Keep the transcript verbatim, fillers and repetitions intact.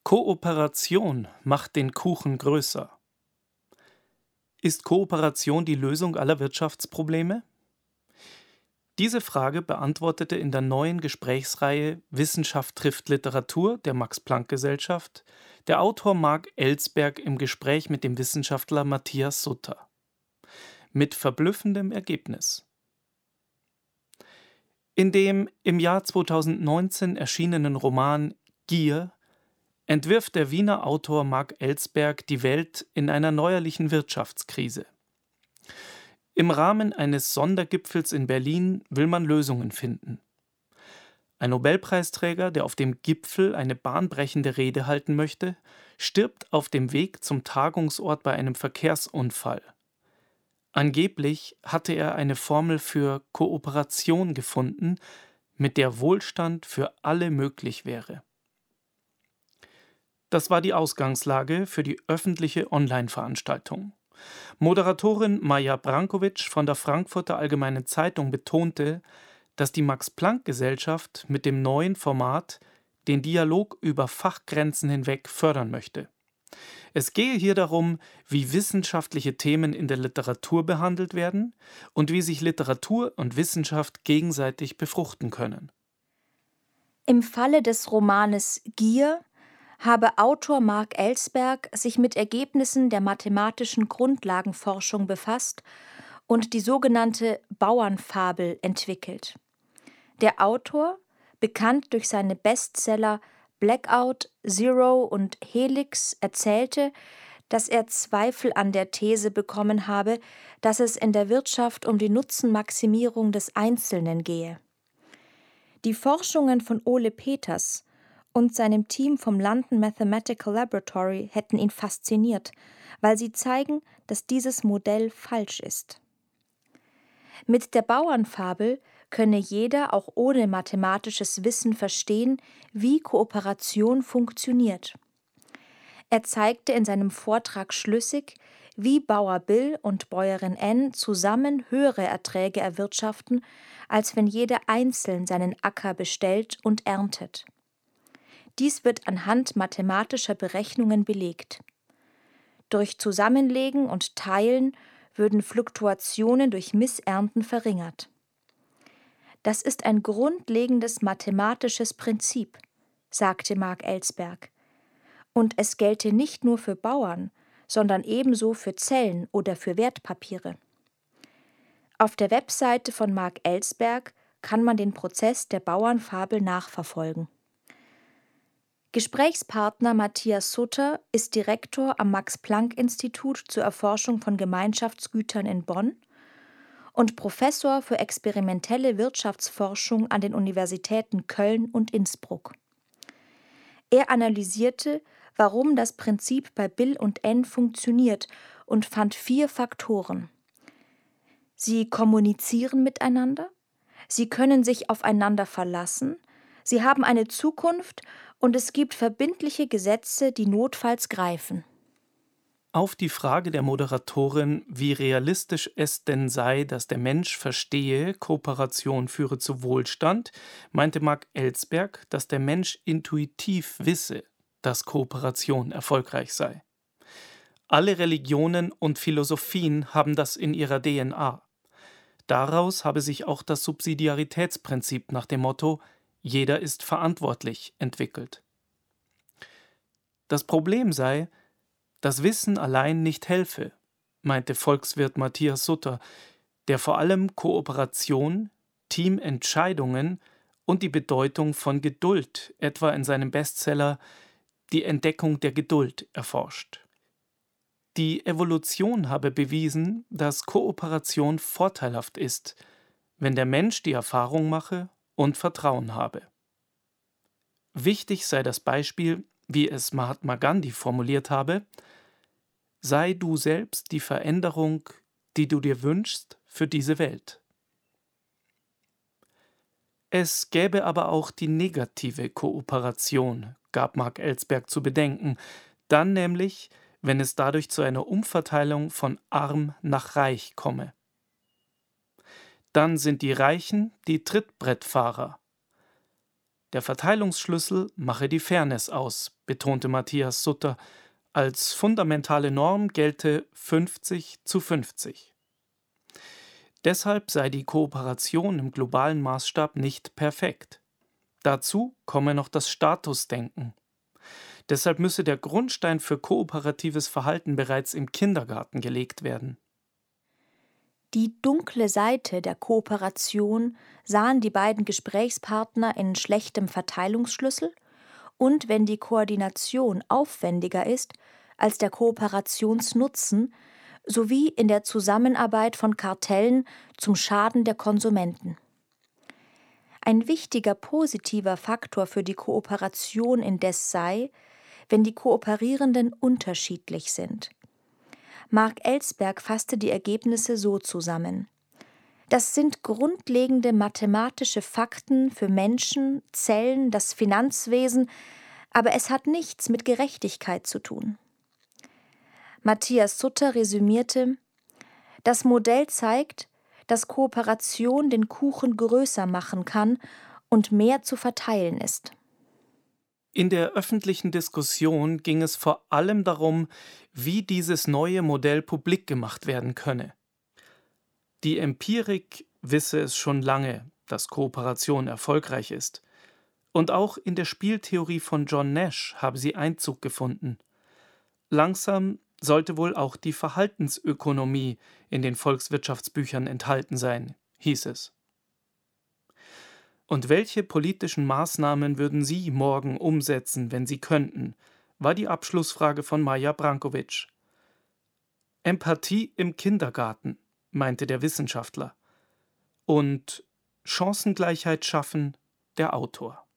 Kooperation macht den Kuchen größer. Ist Kooperation die Lösung aller Wirtschaftsprobleme? Diese Frage beantwortete in der neuen Gesprächsreihe Wissenschaft trifft Literatur der Max-Planck-Gesellschaft der Autor Marc Ellsberg im Gespräch mit dem Wissenschaftler Matthias Sutter. Mit verblüffendem Ergebnis. In dem im Jahr zweitausendneunzehn erschienenen Roman Gier entwirft der Wiener Autor Marc Ellsberg die Welt in einer neuerlichen Wirtschaftskrise. Im Rahmen eines Sondergipfels in Berlin will man Lösungen finden. Ein Nobelpreisträger, der auf dem Gipfel eine bahnbrechende Rede halten möchte, stirbt auf dem Weg zum Tagungsort bei einem Verkehrsunfall. Angeblich hatte er eine Formel für Kooperation gefunden, mit der Wohlstand für alle möglich wäre. Das war die Ausgangslage für die öffentliche Online-Veranstaltung. Moderatorin Maja Brankovic von der Frankfurter Allgemeinen Zeitung betonte, dass die Max-Planck-Gesellschaft mit dem neuen Format den Dialog über Fachgrenzen hinweg fördern möchte. Es gehe hier darum, wie wissenschaftliche Themen in der Literatur behandelt werden und wie sich Literatur und Wissenschaft gegenseitig befruchten können. Im Falle des Romanes Gier habe Autor Marc Ellsberg sich mit Ergebnissen der mathematischen Grundlagenforschung befasst und die sogenannte Bauernfabel entwickelt. Der Autor, bekannt durch seine Bestseller Blackout, Zero und Helix, erzählte, dass er Zweifel an der These bekommen habe, dass es in der Wirtschaft um die Nutzenmaximierung des Einzelnen gehe. Die Forschungen von Ole Peters und seinem Team vom London Mathematical Laboratory hätten ihn fasziniert, weil sie zeigen, dass dieses Modell falsch ist. Mit der Bauernfabel könne jeder auch ohne mathematisches Wissen verstehen, wie Kooperation funktioniert. Er zeigte in seinem Vortrag schlüssig, wie Bauer Bill und Bäuerin N zusammen höhere Erträge erwirtschaften, als wenn jeder einzeln seinen Acker bestellt und erntet. Dies wird anhand mathematischer Berechnungen belegt. Durch Zusammenlegen und Teilen würden Fluktuationen durch Missernten verringert. Das ist ein grundlegendes mathematisches Prinzip, sagte Marc Ellsberg. Und es gelte nicht nur für Bauern, sondern ebenso für Zellen oder für Wertpapiere. Auf der Webseite von Marc Ellsberg kann man den Prozess der Bauernfabel nachverfolgen. Gesprächspartner Matthias Sutter ist Direktor am Max-Planck-Institut zur Erforschung von Gemeinschaftsgütern in Bonn und Professor für experimentelle Wirtschaftsforschung an den Universitäten Köln und Innsbruck. Er analysierte, warum das Prinzip bei Bill und N funktioniert und fand vier Faktoren. Sie kommunizieren miteinander, sie können sich aufeinander verlassen, sie haben eine Zukunft und es gibt verbindliche Gesetze, die notfalls greifen. Auf die Frage der Moderatorin, wie realistisch es denn sei, dass der Mensch verstehe, Kooperation führe zu Wohlstand, meinte Marc Ellsberg, dass der Mensch intuitiv wisse, dass Kooperation erfolgreich sei. Alle Religionen und Philosophien haben das in ihrer D N A. Daraus habe sich auch das Subsidiaritätsprinzip nach dem Motto „Jeder ist verantwortlich“ entwickelt. Das Problem sei, dass Wissen allein nicht helfe, meinte Volkswirt Matthias Sutter, der vor allem Kooperation, Teamentscheidungen und die Bedeutung von Geduld, etwa in seinem Bestseller Die Entdeckung der Geduld, erforscht. Die Evolution habe bewiesen, dass Kooperation vorteilhaft ist, wenn der Mensch die Erfahrung mache und Vertrauen habe. Wichtig sei das Beispiel, wie es Mahatma Gandhi formuliert habe: Sei du selbst die Veränderung, die du dir wünschst für diese Welt. Es gäbe aber auch die negative Kooperation, gab Marc Ellsberg zu bedenken, dann nämlich, wenn es dadurch zu einer Umverteilung von arm nach reich komme. Dann sind die Reichen die Trittbrettfahrer. Der Verteilungsschlüssel mache die Fairness aus, betonte Matthias Sutter. Als fundamentale Norm gelte fünfzig zu fünfzig. Deshalb sei die Kooperation im globalen Maßstab nicht perfekt. Dazu komme noch das Statusdenken. Deshalb müsse der Grundstein für kooperatives Verhalten bereits im Kindergarten gelegt werden. Die dunkle Seite der Kooperation sahen die beiden Gesprächspartner in schlechtem Verteilungsschlüssel und wenn die Koordination aufwendiger ist als der Kooperationsnutzen, sowie in der Zusammenarbeit von Kartellen zum Schaden der Konsumenten. Ein wichtiger positiver Faktor für die Kooperation indes sei, wenn die Kooperierenden unterschiedlich sind. Mark Ellsberg fasste die Ergebnisse so zusammen: Das sind grundlegende mathematische Fakten für Menschen, Zellen, das Finanzwesen, aber es hat nichts mit Gerechtigkeit zu tun. Matthias Sutter resümierte: Das Modell zeigt, dass Kooperation den Kuchen größer machen kann und mehr zu verteilen ist. In der öffentlichen Diskussion ging es vor allem darum, wie dieses neue Modell publik gemacht werden könne. Die Empirik wisse es schon lange, dass Kooperation erfolgreich ist. Und auch in der Spieltheorie von John Nash habe sie Einzug gefunden. Langsam sollte wohl auch die Verhaltensökonomie in den Volkswirtschaftsbüchern enthalten sein, hieß es. Und welche politischen Maßnahmen würden Sie morgen umsetzen, wenn Sie könnten, war die Abschlussfrage von Maja Brankovic. Empathie im Kindergarten, meinte der Wissenschaftler. Und Chancengleichheit schaffen, der Autor.